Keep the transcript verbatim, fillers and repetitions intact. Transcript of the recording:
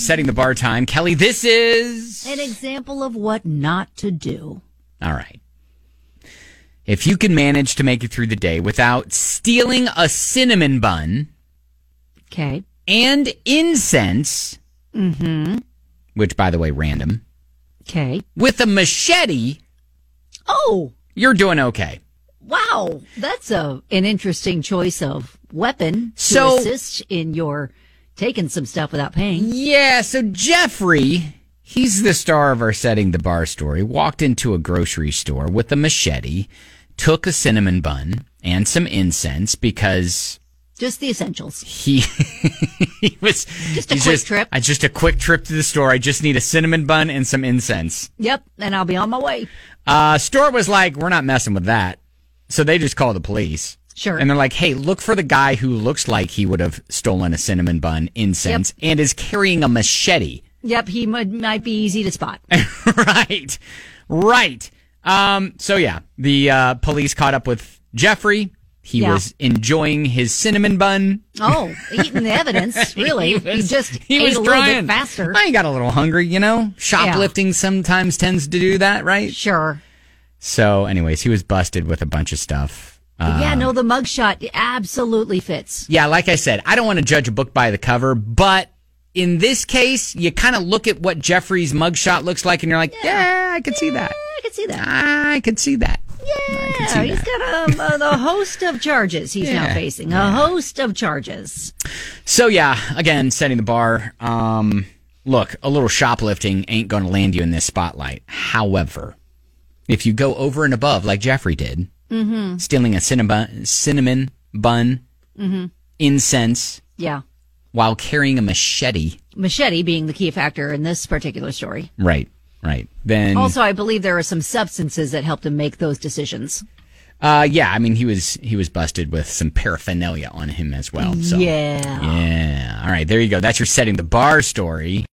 Setting the Bar time. Kelly, this is an example of what not to do. All right. If you can manage to make it through the day without stealing a cinnamon bun, okay, and incense, mm-hmm. which, by the way, random, okay, with a machete, oh, you're doing okay. Wow, that's a an interesting choice of weapon to so, assist in your taking some stuff without paying. Yeah, so Jeffrey, he's the star of our Setting the Bar story, walked into a grocery store with a machete, took a cinnamon bun and some incense because... Just the essentials. He, he was... Just a quick just, trip. I Just a quick trip to the store. I just need a cinnamon bun and some incense. Yep, and I'll be on my way. Uh, store was like, we're not messing with that. So they just call the police. Sure. And they're like, hey, look for the guy who looks like he would have stolen a cinnamon bun, incense, yep. and is carrying a machete. Yep, he might, might be easy to spot. Right. Right. Um, so, yeah, the uh, police caught up with Jeffrey. He yeah. was enjoying his cinnamon bun. Oh, eating the evidence, really. he, was, he just he ate was a trying. little bit faster. I got a little hungry, you know. Shoplifting yeah. sometimes tends to do that, right? Sure. So, anyways, he was busted with a bunch of stuff. Um, yeah, no, the mugshot absolutely fits. Yeah, like I said, I don't want to judge a book by the cover, but in this case, you kind of look at what Jeffrey's mugshot looks like, and you're like, yeah, yeah I could yeah, see that. I could see that. I could see that. Yeah, he's that. got a, a, a host of charges he's yeah, now facing. A yeah. host of charges. So, yeah, again, Setting the Bar. Um, look, a little shoplifting ain't going to land you in this spotlight. However, if you go over and above, like Jeffrey did, mm-hmm. stealing a cinnamon, cinnamon bun, mm-hmm. incense, yeah, while carrying a machete. Machete being the key factor in this particular story. Right, right. Then also, I believe there are some substances that helped him make those decisions. Uh, yeah, I mean, he was he was busted with some paraphernalia on him as well. So yeah, yeah. All right, there you go. That's your Setting the Bar story.